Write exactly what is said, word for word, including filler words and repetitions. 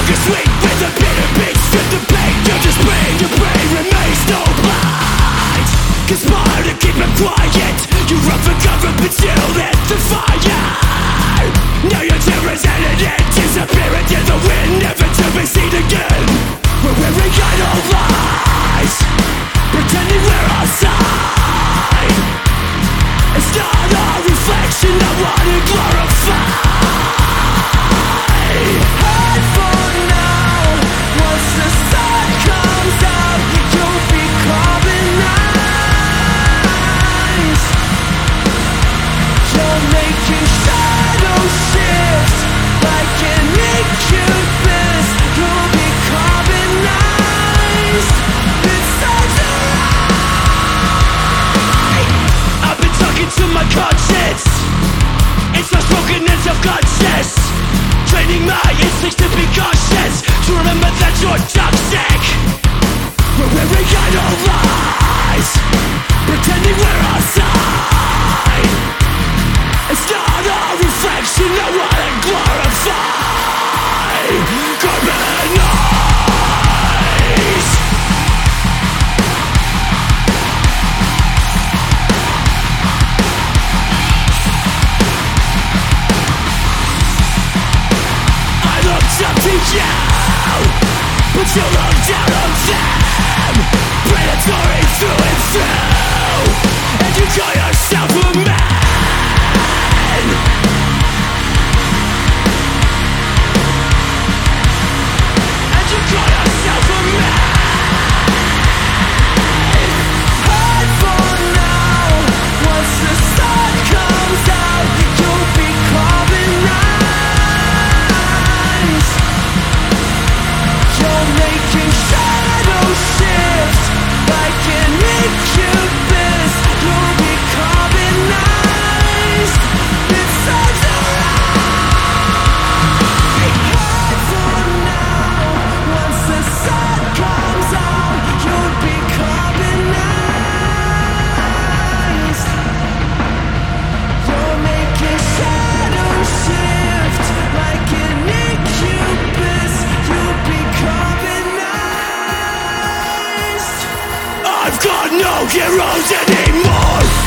sugar sweet with a bitter beat. Strip the pain, you just breathe. Your brain remains no blind. Conspire to keep it quiet. You run for cover but still lit the fire. Now your terror's at an end, disappearing in the wind, never to be seen again. We're wearing idle lies, pretending we're outside. It's not our reflection I wanna glorify. Hide for now, once the sun comes out, you'll be carbonized. You're making shadow shifts like an incubus. You'll be carbonized inside your eye. I've been talking to my conscience. It's my broken and self-conscious, training my instincts to be cautious, to remember that you're toxic. We're wearing idle lies, pretending we're outside. It's not our reflection I wanna glorify. Carbonize. I looked up to you, but you looked down on them. Predatory through and through, and you call yourself a man. And you call yourself a man. Hide for now, once the sun comes out, you'll be carbonized. You're making shadow shifts like an incubus. You'll be carbonized inside your eye. Hide for now, once the sun comes out, you'll be carbonized. You're making shadow shifts like an incubus. You'll be carbonized. I've got no heroes anymore.